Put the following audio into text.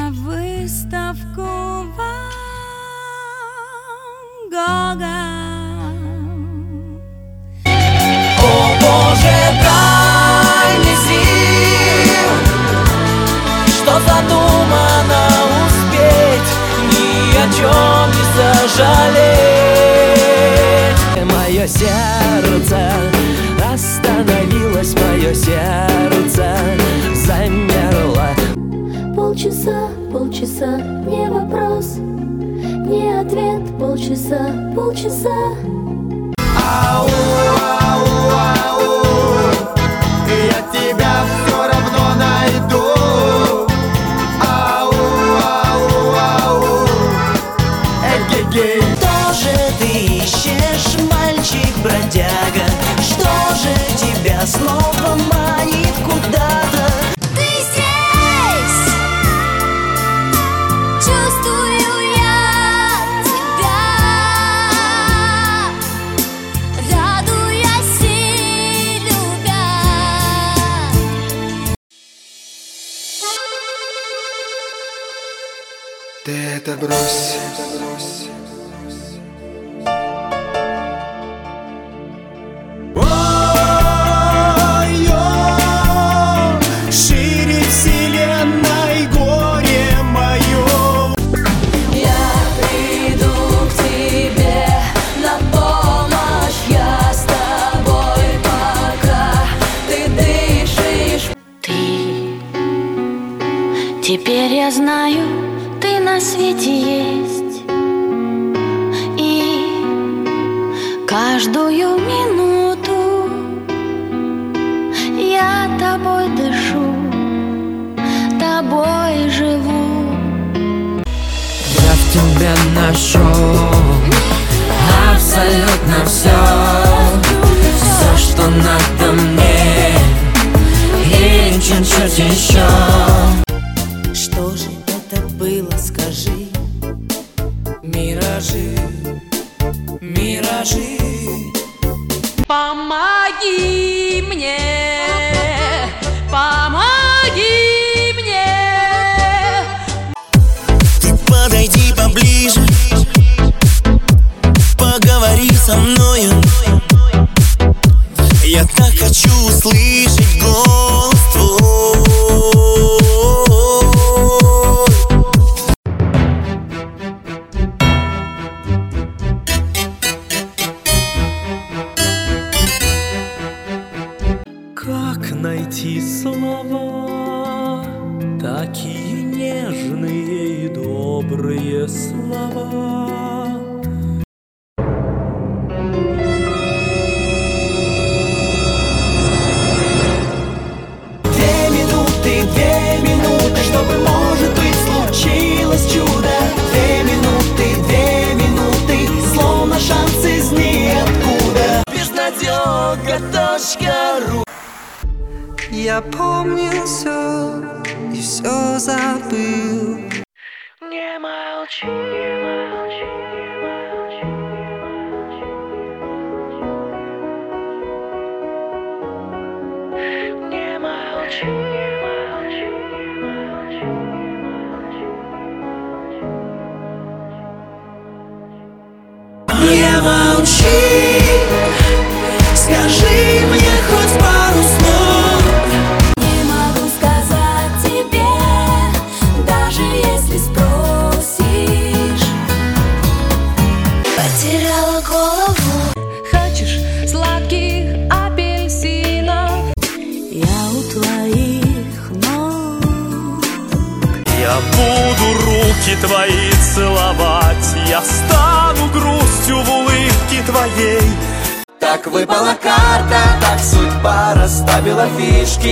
на выставку Ван Гога. О Боже, дай мне сил, что задумано успеть, ни о чем не сожалеть. Мое сердце остановилось, мое сердце замерло. Полчаса, полчаса, не вопрос, не ответ. Полчаса, полчаса. Ау, ау, ау, я тебя все равно найду. Ау, ау, ау, эгегей. Что же ты ищешь, мальчик-бродяга? Что же тебя снова манит куда-то? Ты здесь, чувствую я тебя, радуясь и любя. Ты это брось. Шире вселенной горе мое. Я приду к тебе на помощь, я с тобой, пока ты дышишь. Теперь я знаю, ты на свете есть, и каждую минуту я тобой дышу, тобой живу. Я в тебе ношу абсолютно все, все, что надо мне, и чуть-чуть еще. Что же это было, скажи? Миражи, миражи. Помоги мне, помоги мне. Ты подойди поближе, поговори со мною. Я так хочу услышать голос твой. Как найти слова, такие нежные и добрые слова? Две минуты, чтобы, может быть, случилось чудо. 2 минуты, словно шанс из ниоткуда. Безнадега.ру. Я помню все и все забыл. Не молчи, не молчи, не молчи, не молчи, не молчи, скажи мне хоть пару слов. Не могу сказать тебе, даже если спросишь. Потеряла голову. Хочешь сладких апельсинов? Я у твоих ног. Я буду руки твои целовать, я стану грустью в улыбке твоей. Так выпала карта, так судьба расставила фишки.